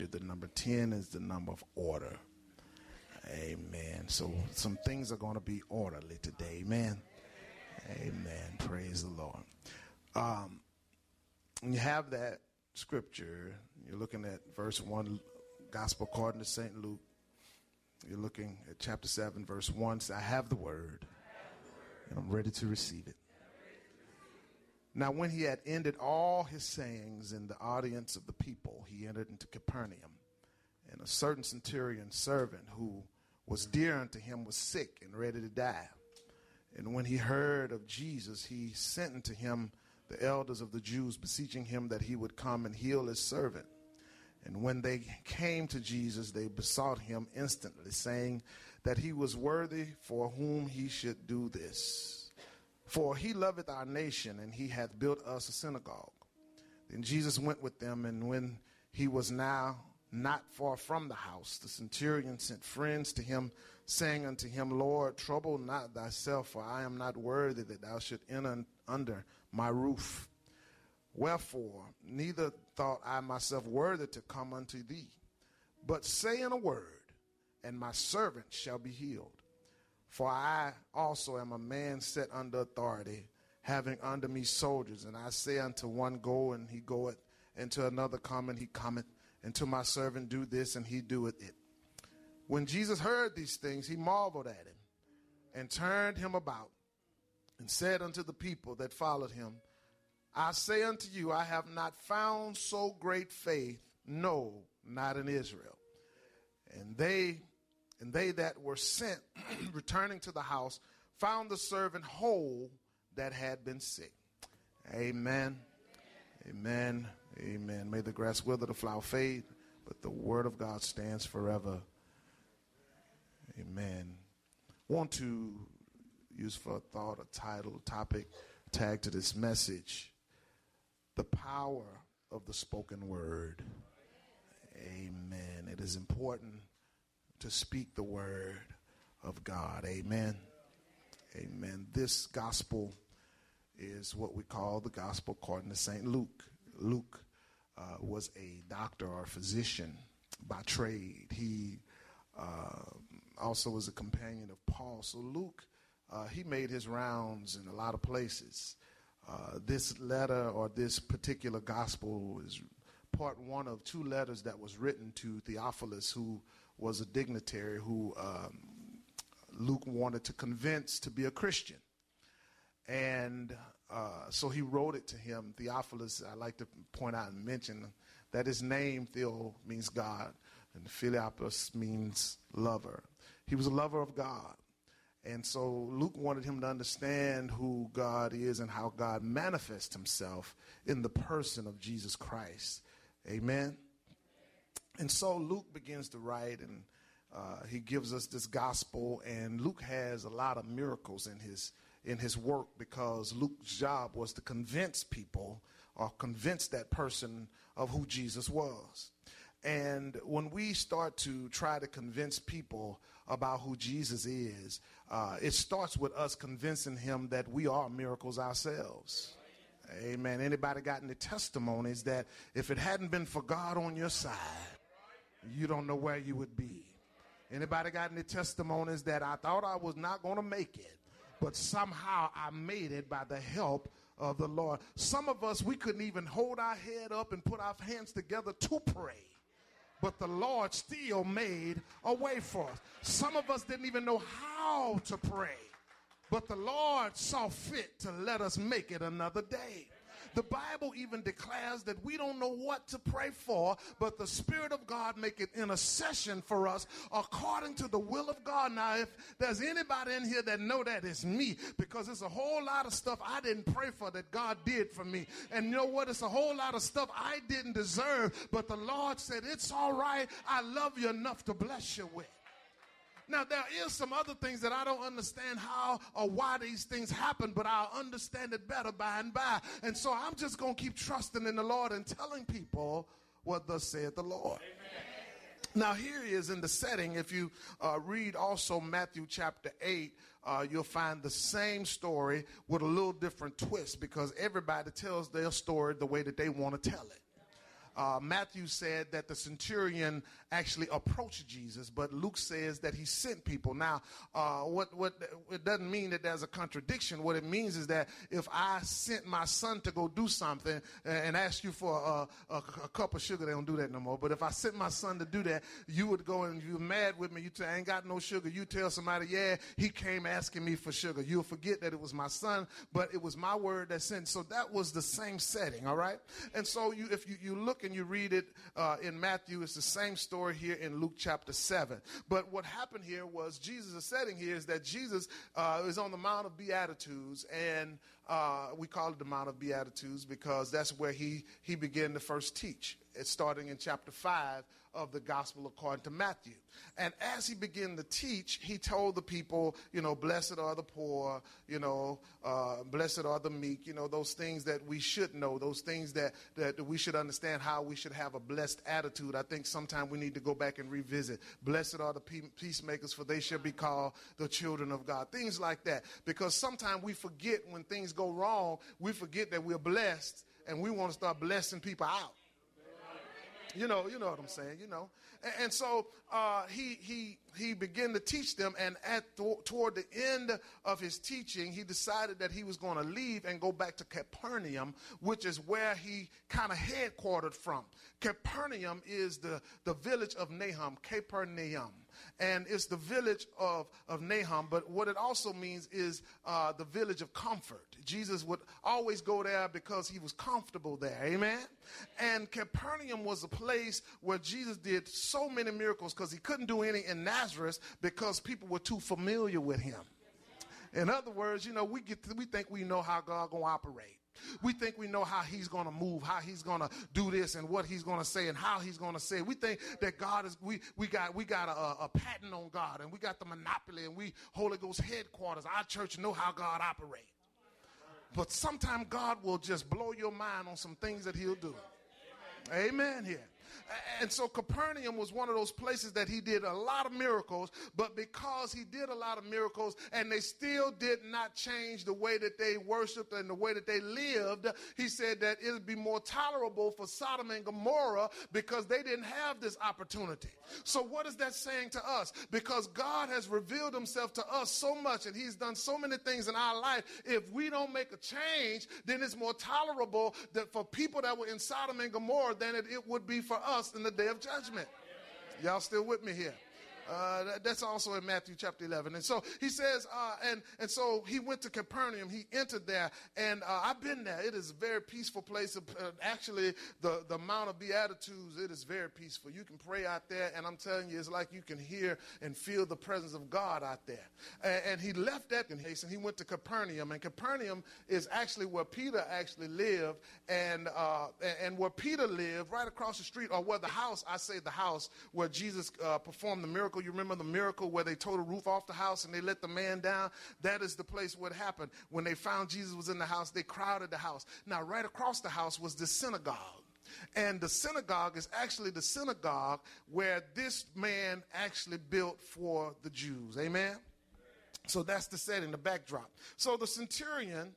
The number 10 is the number of order. Amen. So some things are going to be orderly today. Amen. Amen. Praise the Lord. When you have that scripture, you're looking at verse 1, Gospel according to St. Luke. You're looking at chapter 7, verse 1. Say, I have the word, and I'm ready to receive it. Now, when he had ended all his sayings in the audience of the people, he entered into Capernaum. And a certain centurion servant who was dear unto him was sick and ready to die. And when he heard of Jesus, he sent unto him the elders of the Jews, beseeching him that he would come and heal his servant. And when they came to Jesus, they besought him instantly, saying that he was worthy for whom he should do this. For he loveth our nation, and he hath built us a synagogue. Then Jesus went with them, and when he was now not far from the house, the centurion sent friends to him, saying unto him, Lord, trouble not thyself, for I am not worthy that thou should enter under my roof. Wherefore, neither thought I myself worthy to come unto thee, but say in a word, and my servant shall be healed. For I also am a man set under authority, having under me soldiers. And I say unto one, go, and he goeth, and to another, come, and he cometh, and to my servant, do this, and he doeth it. When Jesus heard these things, he marveled at him, and turned him about, and said unto the people that followed him, I say unto you, I have not found so great faith, no, not in Israel. And they that were sent, returning to the house, found the servant whole that had been sick. Amen. Amen. Amen. May the grass wither, the flower fade, but the word of God stands forever. Amen. Want to use for a thought, a title, a topic, tag to this message: the power of the spoken word. Amen. It is important to speak the word of God. Amen. Amen. This gospel is what we call the gospel according to St. Luke. Luke was a doctor or physician by trade. He also was a companion of Paul. So Luke, he made his rounds in a lot of places. This letter, or this particular gospel, is part one of two letters that was written to Theophilus, who was a dignitary who Luke wanted to convince to be a Christian. And so he wrote it to him. Theophilus, I like to point out and mention that his name, Theo, means God, and Philippus means lover. He was a lover of God. And so Luke wanted him to understand who God is and how God manifests himself in the person of Jesus Christ. Amen. And so Luke begins to write, and he gives us this gospel. And Luke has a lot of miracles in his work, because Luke's job was to convince people, or convince that person, of who Jesus was. And when we start to try to convince people about who Jesus is, it starts with us convincing him that we are miracles ourselves. Amen. Anybody got any testimonies that if it hadn't been for God on your side, you don't know where you would be? Anybody got any testimonies that I thought I was not going to make it, but somehow I made it by the help of the Lord? Some of us, we couldn't even hold our head up and put our hands together to pray, but the Lord still made a way for us. Some of us didn't even know how to pray, but the Lord saw fit to let us make it another day. The Bible even declares that we don't know what to pray for, but the Spirit of God make it intercession for us according to the will of God. Now, if there's anybody in here that know that, it's me, because it's a whole lot of stuff I didn't pray for that God did for me. And you know what? It's a whole lot of stuff I didn't deserve, but the Lord said, it's all right. I love you enough to bless you with. Now, there is some other things that I don't understand how or why these things happen, but I'll understand it better by and by. And so I'm just going to keep trusting in the Lord and telling people what thus saith the Lord. Amen. Now, here he is in the setting. If you read also Matthew chapter 8, you'll find the same story with a little different twist, because everybody tells their story the way that they want to tell it. Matthew said that the centurion actually approached Jesus, but Luke says that he sent people. Now, what it doesn't mean that there's a contradiction. What it means is that if I sent my son to go do something and ask you for a cup of sugar, they don't do that no more. But if I sent my son to do that, you would go and you're mad with me. You say, I ain't got no sugar. You tell somebody, yeah, he came asking me for sugar. You'll forget that it was my son, but it was my word that sent. So that was the same setting, all right? And so if you look and you read it in Matthew, it's the same story here in Luke chapter 7. But what happened here was Jesus' setting here is that Jesus is on the Mount of Beatitudes, and we call it the Mount of Beatitudes because that's where he began to first teach. It's starting in chapter 5 of the gospel according to Matthew. And as he began to teach, he told the people, blessed are the poor, blessed are the meek, those things that we should know, those things that we should understand how we should have a blessed attitude. I think sometime we need to go back and revisit. Blessed are the peacemakers, for they shall be called the children of God. Things like that. Because sometimes we forget when things go wrong, we forget that we're blessed and we want to start blessing people out. You know what I'm saying, And so he began to teach them, and toward the end of his teaching, he decided that he was going to leave and go back to Capernaum, which is where he kind of headquartered from. Capernaum is the village of Nahum, Capernaum. And it's the village of Nahum, but what it also means is the village of comfort. Jesus would always go there because he was comfortable there, amen? And Capernaum was a place where Jesus did so many miracles because he couldn't do any in Nazareth because people were too familiar with him. In other words, we think we know how God gonna operate. We think we know how he's going to move, how he's going to do this and what he's going to say and how he's going to say it. We think that God is, we got a patent on God, and we got the monopoly, and we Holy Ghost headquarters. Our church know how God operates. But sometimes God will just blow your mind on some things that he'll do. Amen here. And so Capernaum was one of those places that he did a lot of miracles, but because he did a lot of miracles and they still did not change the way that they worshiped and the way that they lived, he said that it would be more tolerable for Sodom and Gomorrah because they didn't have this opportunity. So what is that saying to us? Because God has revealed himself to us so much and he's done so many things in our life, if we don't make a change, then it's more tolerable that for people that were in Sodom and Gomorrah than it would be for us in the day of judgment. Y'all still with me here? That's also in Matthew chapter 11. And so he says, and so he went to Capernaum. He entered there, and I've been there. It is a very peaceful place. Actually, the Mount of Beatitudes, it is very peaceful. You can pray out there, and I'm telling you, it's like you can hear and feel the presence of God out there. And he left that in haste, and he went to Capernaum. And Capernaum is actually where Peter actually lived, and where Peter lived, right across the street, or where the house where Jesus performed the miracle. You remember the miracle where they tore the roof off the house and they let the man down? That is the place where it happened. When they found Jesus was in the house, they crowded the house. Now, right across the house was the synagogue. And the synagogue is actually the synagogue where this man actually built for the Jews. Amen? So that's the setting, the backdrop. So the centurion,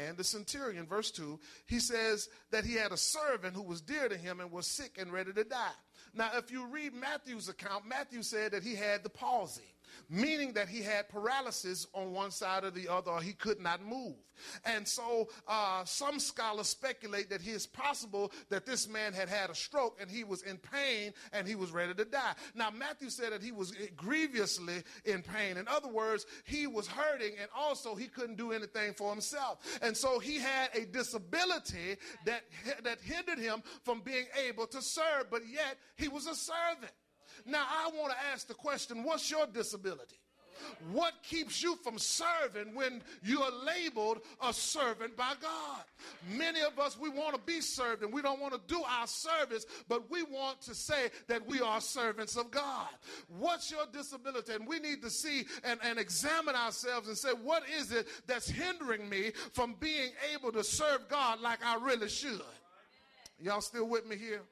verse 2, he says that he had a servant who was dear to him and was sick and ready to die. Now, if you read Matthew's account, Matthew said that he had the palsy, meaning that he had paralysis on one side or the other, or he could not move. And so some scholars speculate that it's possible that this man had a stroke and he was in pain and he was ready to die. Now, Matthew said that he was grievously in pain. In other words, he was hurting and also he couldn't do anything for himself. And so he had a disability that hindered him from being able to serve, but yet he was a servant. Now, I want to ask the question, what's your disability? What keeps you from serving when you are labeled a servant by God? Many of us, we want to be served and we don't want to do our service, but we want to say that we are servants of God. What's your disability? And we need to see and examine ourselves and say, what is it that's hindering me from being able to serve God like I really should? Y'all still with me here?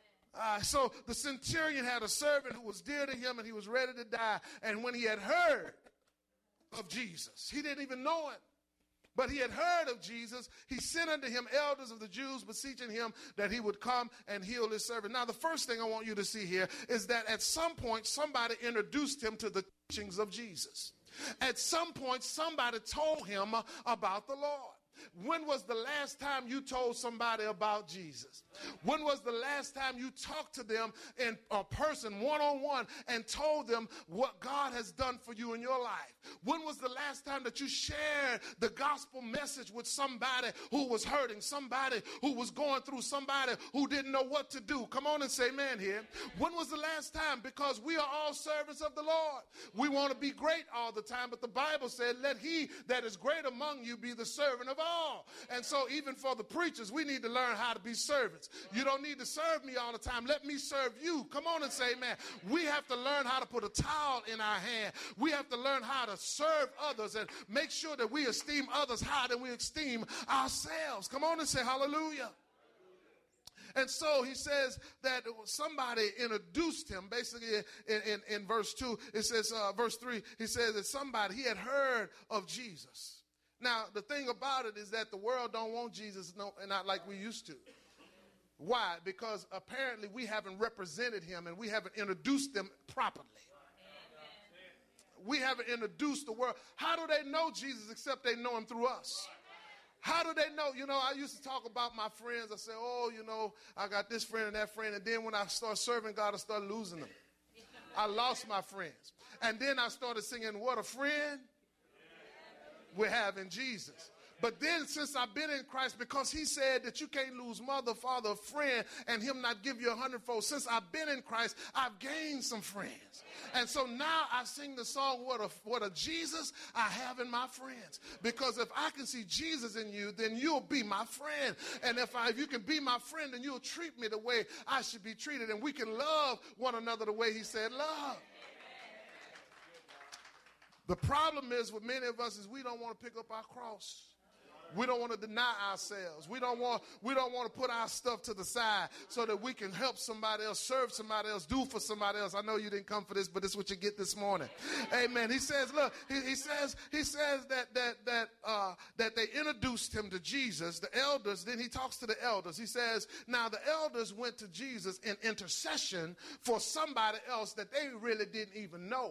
So the centurion had a servant who was dear to him and he was ready to die. And when he had heard of Jesus, he didn't even know it. But he had heard of Jesus. He sent unto him elders of the Jews, beseeching him that he would come and heal his servant. Now, the first thing I want you to see here is that at some point, somebody introduced him to the teachings of Jesus. At some point, somebody told him about the Lord. When was the last time you told somebody about Jesus? When was the last time you talked to them in a person, one-on-one, and told them what God has done for you in your life? When was the last time that you shared the gospel message with somebody who was hurting, somebody who was going through, somebody who didn't know what to do? Come on and say amen here. When was the last time? Because we are all servants of the Lord. We want to be great all the time, but the Bible said, let he that is great among you be the servant of all. And so even for the preachers, we need to learn how to be servants. You don't need to serve me all the time. Let me serve you. Come on and say amen. We have to learn how to put a towel in our hand. We have to learn how to serve others and make sure that we esteem others higher than we esteem ourselves. Come on and say hallelujah. And so he says that somebody introduced him. Basically in verse 2, it says, verse 3, he says that somebody, he had heard of Jesus. Now, the thing about it is that the world don't want Jesus not like we used to. Why? Because apparently we haven't represented him and we haven't introduced them properly. We haven't introduced the world. How do they know Jesus except they know him through us? How do they know? You know, I used to talk about my friends. I say, oh, you know, I got this friend and that friend. And then when I start serving God, I start losing them. I lost my friends. And then I started singing, what a friend we have in Jesus. But then since I've been in Christ, because he said that you can't lose mother, father, friend, and him not give you 100-fold. Since I've been in Christ, I've gained some friends. And so now I sing the song, what a Jesus I have in my friends. Because if I can see Jesus in you, then you'll be my friend. And if you can be my friend, then you'll treat me the way I should be treated. And we can love one another the way he said love. The problem is with many of us is we don't want to pick up our cross. We don't want to deny ourselves. We don't want to put our stuff to the side so that we can help somebody else, serve somebody else, do for somebody else. I know you didn't come for this, but this is what you get this morning. Amen. He says, look, he says that they introduced him to Jesus, the elders. Then he talks to the elders. He says, now the elders went to Jesus in intercession for somebody else that they really didn't even know.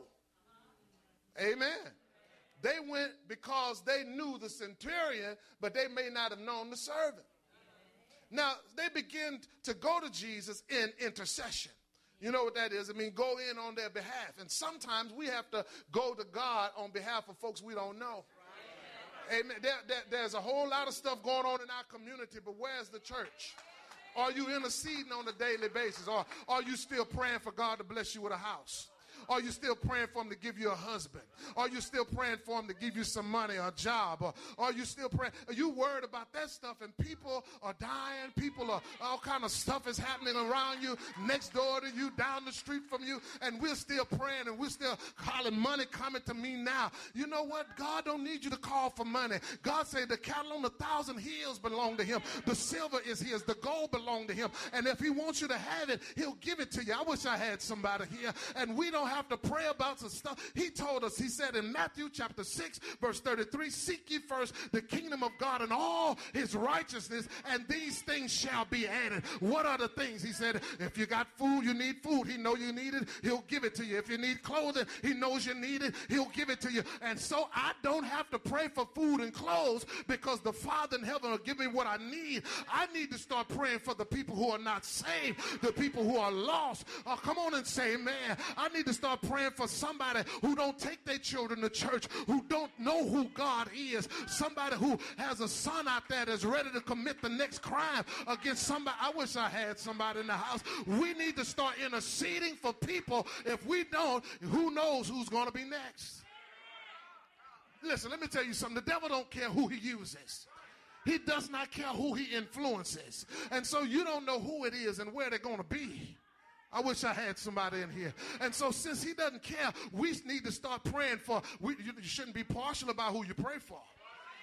Amen. They went because they knew the centurion, but they may not have known the servant. Now, they begin to go to Jesus in intercession. You know what that is? I mean, go in on their behalf. And sometimes we have to go to God on behalf of folks we don't know. Amen. There's a whole lot of stuff going on in our community, but where's the church? Are you interceding on a daily basis? Or are you still praying for God to bless you with a house? Are you still praying for him to give you a husband? Are you still praying for him to give you some money or a job? Or are you still praying? Are you worried about that stuff? And people are dying. People are, all kind of stuff is happening around you, next door to you, down the street from you. And we're still praying and we're still calling money coming to me now. You know what? God don't need you to call for money. God said the cattle on 1,000 hills belong to him. The silver is his. The gold belong to him. And if he wants you to have it, he'll give it to you. I wish I had somebody here. And we don't have to pray about some stuff. He told us, he said in Matthew chapter 6, verse 33, seek ye first the kingdom of God and all his righteousness, and these things shall be added. What are the things? He said, if you got food, you need food. He know you need it. He'll give it to you. If you need clothing, he knows you need it. He'll give it to you. And so I don't have to pray for food and clothes because the Father in heaven will give me what I need. I need to start praying for the people who are not saved, the people who are lost. Oh, come on and say amen. I need to start praying for somebody who don't take their children to church, who don't know who God is, somebody who has a son out there that's ready to commit the next crime against somebody. I wish I had somebody in the house. We need to start interceding for people. If we don't, who knows who's going to be next? Listen, let me tell you something. The devil don't care who he uses. He does not care who he influences. And so you don't know who it is and where they're going to be. I wish I had somebody in here. And so since he doesn't care, we need to start praying for, you shouldn't be partial about who you pray for.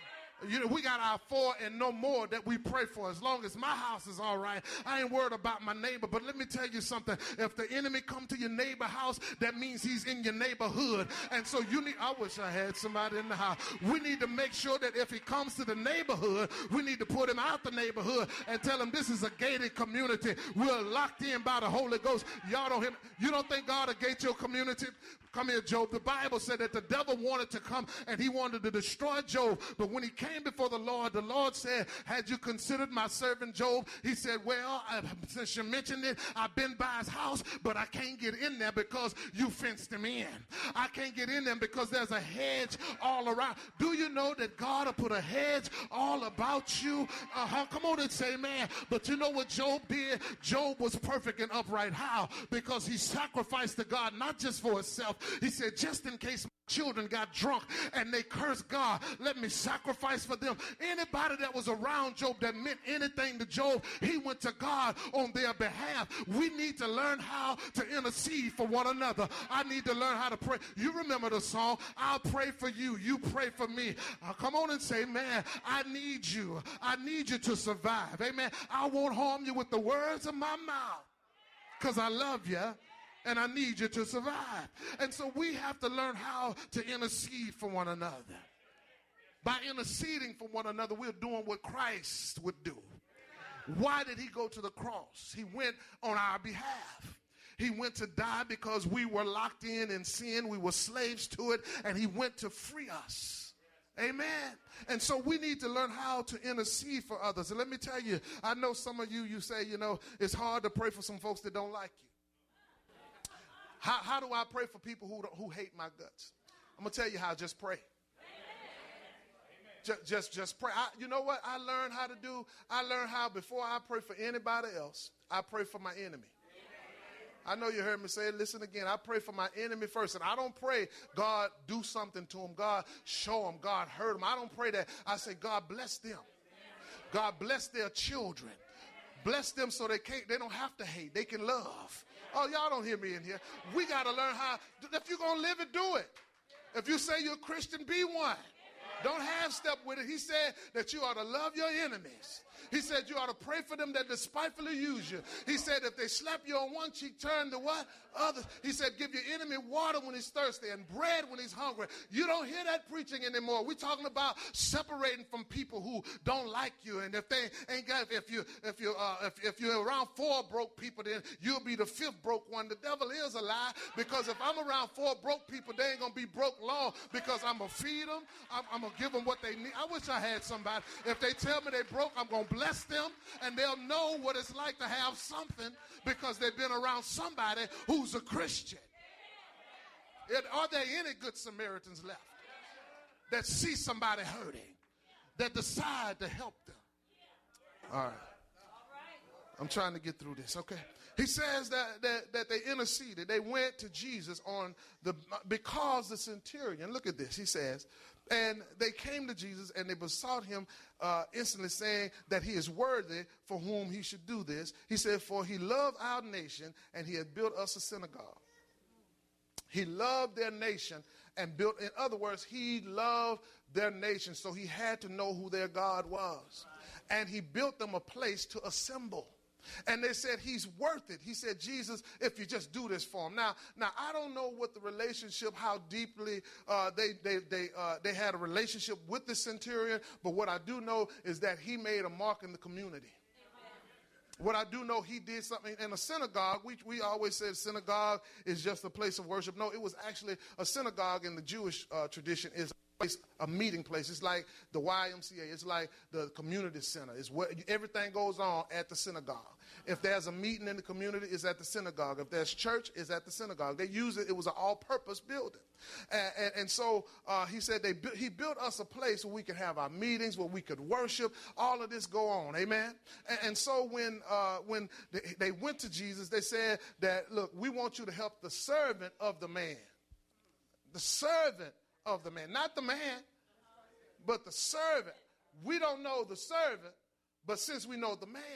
we got our 4 and no more that we pray for. As long as my house is all right, I ain't worried about my neighbor. But let me tell you something. If the enemy come to your neighbor house, that means he's in your neighborhood. And so I wish I had somebody in the house. We need to make sure that if he comes to the neighborhood, we need to put him out the neighborhood and tell him this is a gated community. We're locked in by the Holy Ghost. Y'all don't hear me. You don't think God will gate your community? Come here, Job. The Bible said that the devil wanted to come and he wanted to destroy Job. But when he came before the Lord said, had you considered my servant Job? He said, well, since you mentioned it, I've been by his house, but I can't get in there because you fenced him in. I can't get in there because there's a hedge all around. Do you know that God will put a hedge all about you? Come on and say, man. But you know what Job did? Job was perfect and upright. How? Because he sacrificed to God, not just for himself. He said, just in case my children got drunk and they cursed God, let me sacrifice for them. Anybody that was around Job that meant anything to Job, he went to God on their behalf. We need to learn how to intercede for one another. I need to learn how to pray. You remember the song, I'll pray for you, you pray for me. Come on and say, man, I need you. I need you to survive. Amen. I won't harm you with the words of my mouth because I love you. And I need you to survive. And so we have to learn how to intercede for one another. By interceding for one another, we're doing what Christ would do. Why did he go to the cross? He went on our behalf. He went to die because we were locked in sin. We were slaves to it. And he went to free us. Amen. And so we need to learn how to intercede for others. And let me tell you, I know some of you say, it's hard to pray for some folks that don't like you. How do I pray for people who hate my guts? I'm going to tell you how. Just pray. Just pray. You know what I learned how to do? I learned how before I pray for anybody else, I pray for my enemy. I know you heard me say it. Listen again. I pray for my enemy first. And I don't pray, God, do something to him. God, show him. God, hurt him. I don't pray that. I say, God, bless them. God, bless their children. Bless them so they don't have to hate. They can love. Oh, y'all don't hear me in here. We got to learn how. If you're going to live it, do it. If you say you're a Christian, be one. Don't half step with it. He said that you ought to love your enemies. He said you ought to pray for them that despitefully use you. He said if they slap you on one cheek, turn to what? Others. He said give your enemy water when he's thirsty and bread when he's hungry. You don't hear that preaching anymore. We're talking about separating from people who don't like you. And if they ain't got, if you're around 4 broke people, then you'll be the 5th broke one. The devil is a lie, because if I'm around 4 broke people, they ain't gonna be broke long, because I'm gonna feed them. I'm gonna give them what they need. I wish I had somebody. If they tell me they broke, I'm gonna bless them, and they'll know what it's like to have something because they've been around somebody who's a Christian. Are there any good Samaritans left that see somebody hurting, that decide to help them? All right. I'm trying to get through this, okay? He says that they interceded. They went to Jesus because the centurion, look at this, he says, and they came to Jesus and they besought him instantly, saying that he is worthy for whom he should do this. He said, for he loved our nation and he had built us a synagogue. He loved their nation and built, in other words, he loved their nation, so he had to know who their God was. And he built them a place to assemble. And they said, he's worth it. He said, Jesus, if you just do this for him. Now, I don't know what the relationship, how deeply they had a relationship with the centurion, but what I do know is that he made a mark in the community. What I do know, he did something in a synagogue. We always say synagogue is just a place of worship. No, it was actually a synagogue in the Jewish tradition is a meeting place. It's like the YMCA. It's like the community center. It's where everything goes on at the synagogue. If there's a meeting in the community, it's at the synagogue. If there's church, it's at the synagogue. They use it. It was an all-purpose building. And so he said he built us a place where we could have our meetings, where we could worship. All of this go on. Amen. And so when they went to Jesus, they said that, look, we want you to help the servant of the man. The servant of the man. Not the man, but the servant. We don't know the servant, but since we know the man,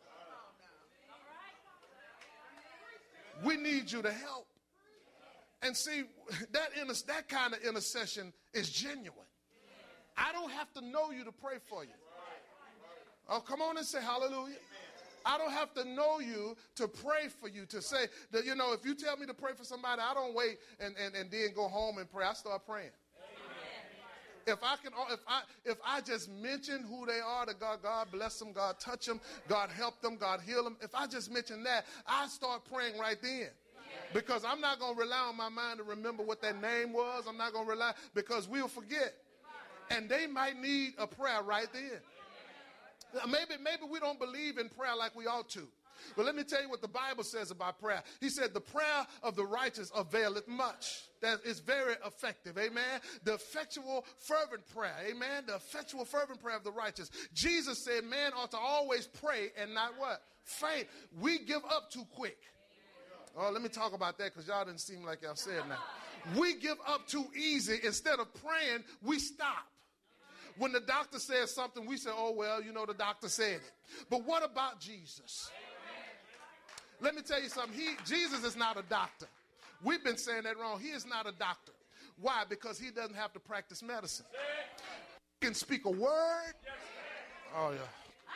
we need you to help. And see, that kind of intercession is genuine. I don't have to know you to pray for you. Oh, come on and say hallelujah. I don't have to know you to pray for you, to say that, you know, if you tell me to pray for somebody, I don't wait and then go home and pray. I start praying. If I just mention who they are to God, God bless them, God touch them, God help them, God heal them. If I just mention that, I start praying right then. Because I'm not going to rely on my mind to remember what that name was. I'm not going to rely, because we'll forget. And they might need a prayer right then. Maybe we don't believe in prayer like we ought to. But let me tell you what the Bible says about prayer. He said the prayer of the righteous availeth much. That is very effective. Amen. The effectual fervent prayer. Amen. The effectual fervent prayer of the righteous. Jesus said man ought to always pray and not what? Faint. We give up too quick. Oh, let me talk about that because y'all didn't seem like y'all said now. We give up too easy. Instead of praying, we stop. When the doctor says something, we say, oh, well, you know, the doctor said it. But what about Jesus? Let me tell you something. Jesus is not a doctor. We've been saying that wrong. He is not a doctor. Why? Because he doesn't have to practice medicine. He can speak a word. Oh, yeah.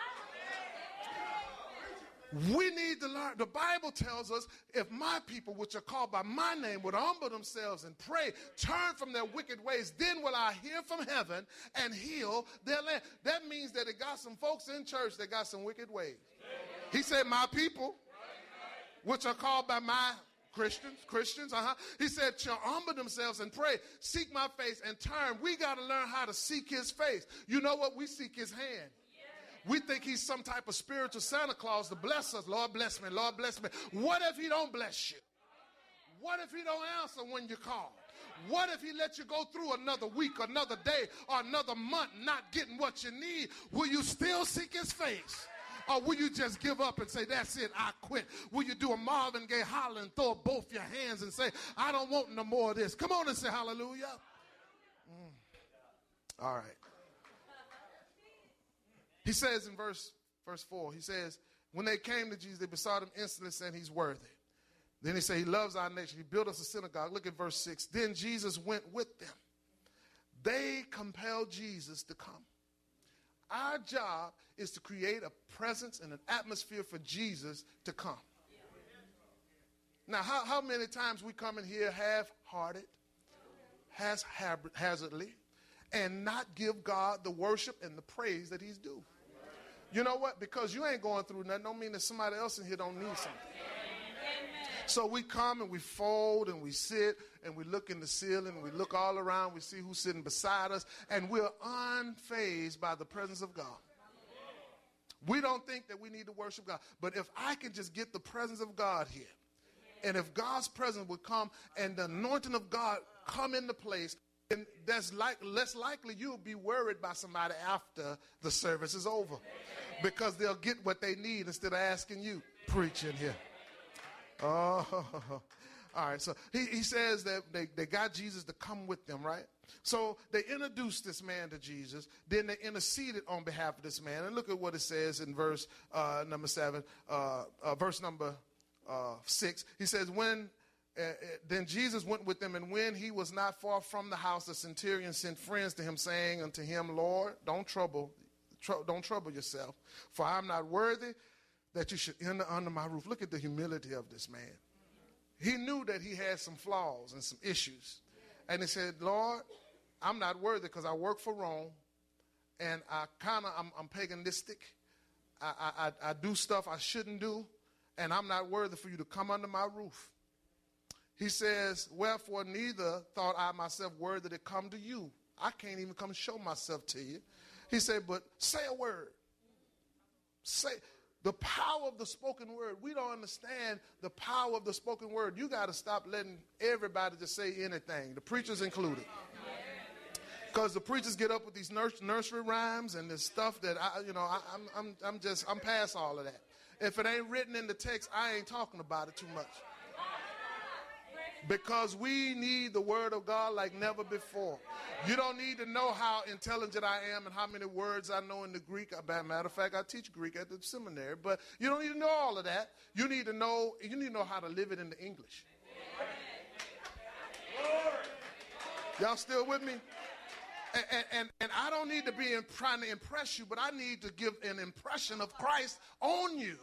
We need to learn. The Bible tells us, if my people, which are called by my name, would humble themselves and pray, turn from their wicked ways, then will I hear from heaven and heal their land. That means that it got some folks in church that got some wicked ways. He said, my people, which are called by my Christians, He said, shall humble themselves and pray, seek my face and turn. We got to learn how to seek his face. You know what? We seek his hand. We think he's some type of spiritual Santa Claus to bless us. Lord, bless me. Lord, bless me. What if he don't bless you? What if he don't answer when you call? What if he let you go through another week, another day, or another month not getting what you need? Will you still seek his face? Or will you just give up and say, that's it, I quit? Will you do a Marvin Gaye holler and throw up both your hands and say, I don't want no more of this? Come on and say hallelujah. All right. He says in verse 4, he says, when they came to Jesus, they besought him instantly, saying he's worthy. Then he said he loves our nation. He built us a synagogue. Look at verse 6. Then Jesus went with them. They compelled Jesus to come. Our job is to create a presence and an atmosphere for Jesus to come. Now, how many times we come in here half-hearted, haphazardly, and not give God the worship and the praise that he's due? You know what? Because you ain't going through nothing don't mean that somebody else in here don't need something. So we come and we fold and we sit and we look in the ceiling and we look all around. We see who's sitting beside us, and we're unfazed by the presence of God. We don't think that we need to worship God. But if I can just get the presence of God here, and if God's presence would come and the anointing of God come into place, and that's less likely you'll be worried by somebody after the service is over, because they'll get what they need instead of asking you, preach in here. Oh, all right. So he says that they got Jesus to come with them, right? So they introduced this man to Jesus. Then they interceded on behalf of this man. And look at what it says in verse number 7, verse number 6. He says, then Jesus went with them, and when he was not far from the house, the centurion sent friends to him, saying unto him, Lord, don't trouble yourself, for I am not worthy that you should enter under my roof. Look at the humility of this man. He knew that he had some flaws and some issues. And he said, Lord, I'm not worthy because I work for Rome, and I'm paganistic. I do stuff I shouldn't do, and I'm not worthy for you to come under my roof. He says, wherefore neither thought I myself worthy to come to you. I can't even come show myself to you. He said, but say a word. Say the power of the spoken word. We don't understand the power of the spoken word. You got to stop letting everybody just say anything, the preachers included. Because the preachers get up with these nursery rhymes and this stuff that I'm past all of that. If it ain't written in the text, I ain't talking about it too much. Because we need the word of God like never before. You don't need to know how intelligent I am and how many words I know in the Greek. Matter of fact, I teach Greek at the seminary. But you don't need to know all of that. You need to know how to live it in the English. Y'all still with me? And I don't need to be trying to impress you, but I need to give an impression of Christ on you.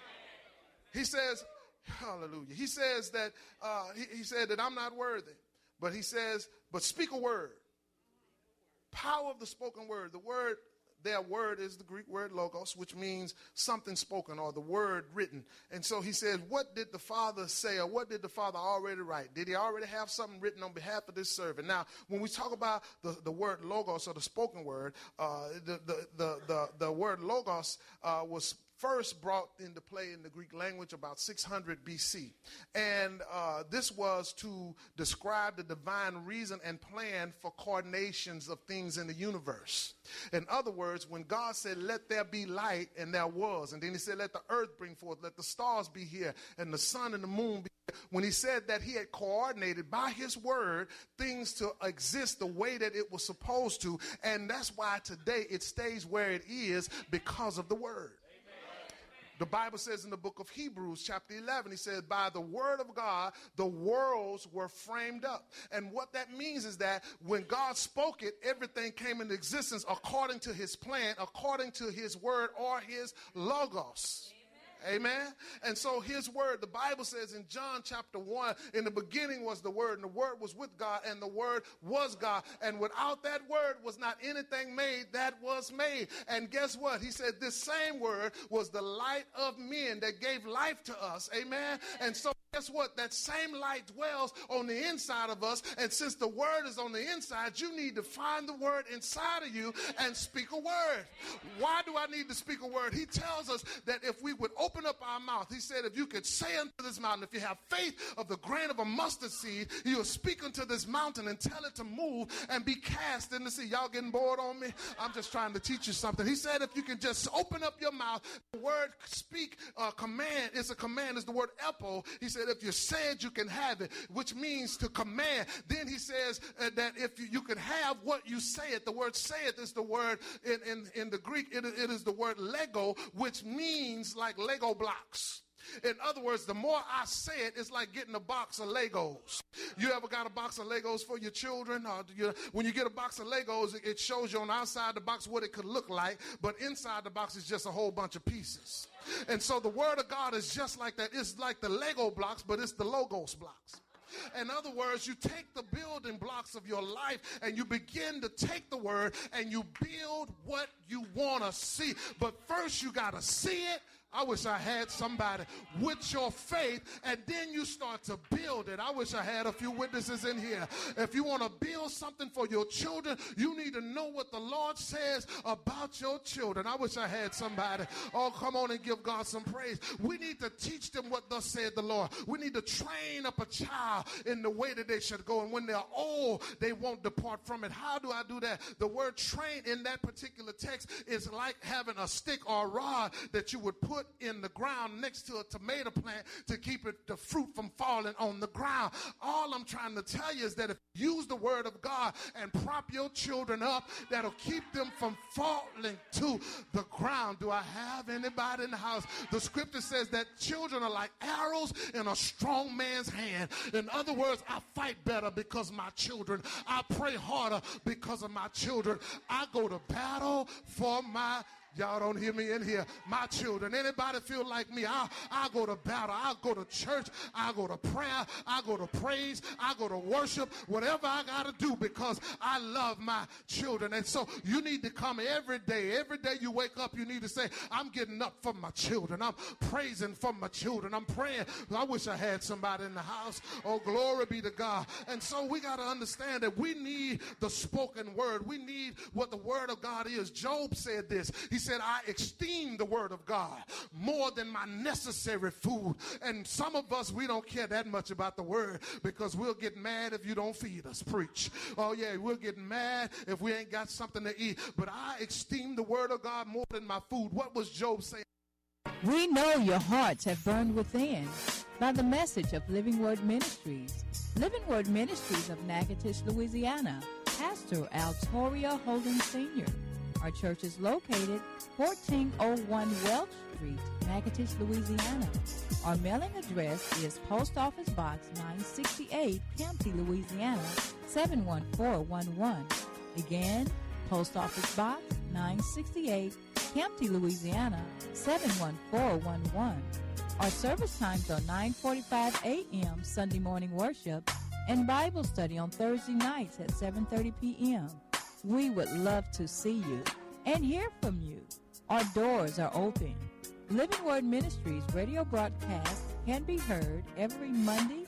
He says, hallelujah. He says that, he said that I'm not worthy. But he says, but speak a word. Power of the spoken word. The word, their word is the Greek word logos, which means something spoken or the word written. And so he says, what did the Father say, or what did the Father already write? Did he already have something written on behalf of this servant? Now, when we talk about the word logos or the spoken word, the word logos was first brought into play in the Greek language about 600 BC. And this was to describe the divine reason and plan for coordinations of things in the universe. In other words, when God said, let there be light, and there was, and then he said, let the earth bring forth, let the stars be here, and the sun and the moon be here. When he said that he had coordinated by his word things to exist the way that it was supposed to, and that's why today it stays where it is because of the word. The Bible says in the book of Hebrews, chapter 11, he says, by the word of God, the worlds were framed up. And what that means is that when God spoke it, everything came into existence according to his plan, according to his word or his logos. Amen. And so his word, the Bible says in John chapter 1, in the beginning was the word, and the word was with God, and the word was God. And without that word was not anything made that was made. And guess what? He said this same word was the light of men that gave life to us. Amen. And so guess what? That same light dwells on the inside of us. And since the word is on the inside, you need to find the word inside of you and speak a word. Why do I need to speak a word? He tells us that if we would open up our mouth, he said, if you could say unto this mountain, if you have faith of the grain of a mustard seed, you will speak unto this mountain and tell it to move and be cast in the sea. Y'all getting bored on me? I'm just trying to teach you something. He said, if you can just open up your mouth, the word speak, command is a command, is the word epo. He said, if you say it, you can have it, which means to command. Then he says that if you can have what you say it, the word say it is the word in the Greek, it is the word Lego, which means like Lego blocks. In other words, the more I say it, it's like getting a box of Legos. You ever got a box of Legos for your children? When you get a box of Legos, it shows you on the outside the box what it could look like, but inside the box is just a whole bunch of pieces. And so the word of God is just like that. It's like the Lego blocks, but it's the Logos blocks. In other words, you take the building blocks of your life and you begin to take the word and you build what you want to see. But first you got to see it. I wish I had somebody with your faith, and then you start to build it. I wish I had a few witnesses in here. If you want to build something for your children, you need to know what the Lord says about your children. I wish I had somebody. Oh, come on and give God some praise. We need to teach them what thus said the Lord. We need to train up a child in the way that they should go, and when they're old, they won't depart from it. How do I do that? The word train in that particular text is like having a stick or a rod that you would put in the ground next to a tomato plant to keep the fruit from falling on the ground. All I'm trying to tell you is that if you use the word of God and prop your children up, that'll keep them from falling to the ground. Do I have anybody in the house? The scripture says that children are like arrows in a strong man's hand. In other words, I fight better because my children. I pray harder because of my children. I go to battle for my y'all don't hear me in here. My children. Anybody feel like me? I'll go to battle. I'll go to church. I'll go to prayer. I'll go to praise. I'll go to worship. Whatever I got to do because I love my children. And so you need to come every day. Every day you wake up, you need to say, I'm getting up for my children. I'm praising for my children. I'm praying. I wish I had somebody in the house. Oh, glory be to God. And so we got to understand that we need the spoken word. We need what the word of God is. Job said this. He said, I esteem the word of God more than my necessary food. And some of us, we don't care that much about the word because we'll get mad if you don't feed us. Preach. Oh yeah, we'll get mad if we ain't got something to eat. But I esteem the word of God more than my food. What was Job saying? We know your hearts have burned within by the message of Living Word Ministries. Living Word Ministries of Natchitoches, Louisiana. Pastor Altoria Holden Sr. Our church is located 1401 Welch Street, Natchitoches, Louisiana. Our mailing address is Post Office Box 968, Campbell, Louisiana, 71411. Again, Post Office Box 968, Campty, Louisiana 71411. Our service times are 9:45 a.m. Sunday morning worship and Bible study on Thursday nights at 7:30 p.m. We would love to see you and hear from you. Our doors are open. Living Word Ministries radio broadcast can be heard every Monday,